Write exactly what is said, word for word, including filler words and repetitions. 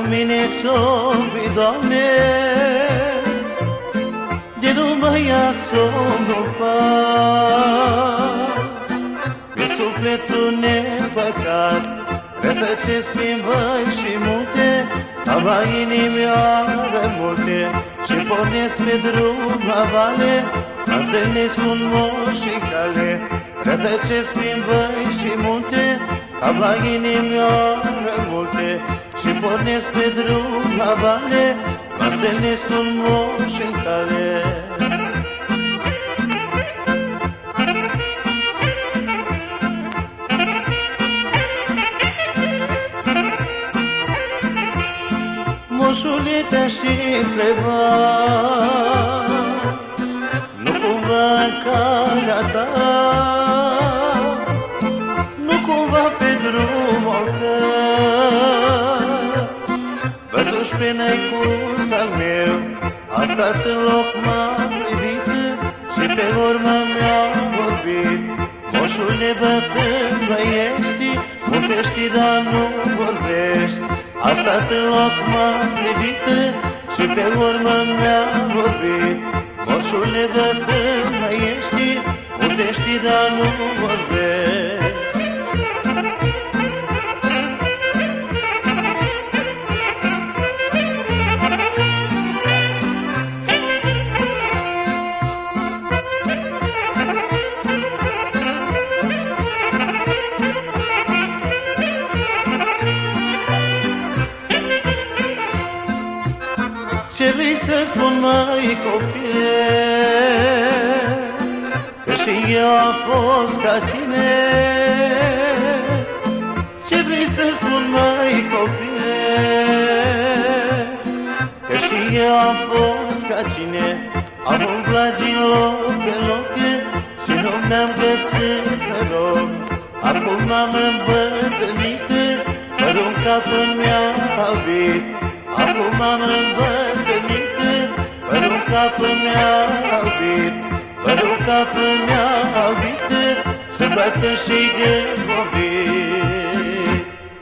mine s-o fi, Doamne, de nu mă ia somnul par. Că sufletul nepăcat rătăcesc prin văi și munte, aba inimioară multe, și pornesc pe drum la vale. Mă întâlnesc cu un moș și cale, rătăcesc prin văi și munte, aba inimioară multe, și pornesc pe drum la vale. Mă întâlnesc cu un moș și cale. Moșule, te-aș întreba, nu cumva în calea ta, nu cumva pe drumul tău, văzuși pe năicuț al meu, a stat în loc, m-a privit și pe urmă mi-a vorbit. Moșule, bătrân, băiești, vorbești, dar nu vorbești. A stat în loc, m-a privit și pe urmă mi-a vorbit. Moșule, bătrân, băiești, vorbești, dar nu vorbești. Ce vrei să spun, măi copile, că și eu am fost ca tine? Ce vrei să spun, măi copile, că și eu am fost ca tine? Am umblat din loc pe loc și nu mi-am găsit noroc. Acum m-am îmbătrânit, fără un cap mi-a albit. Acum m-am îmbătrânit, fără un cap mi-a albit. Fără un cap mi-a albit, să bată și de vorbit.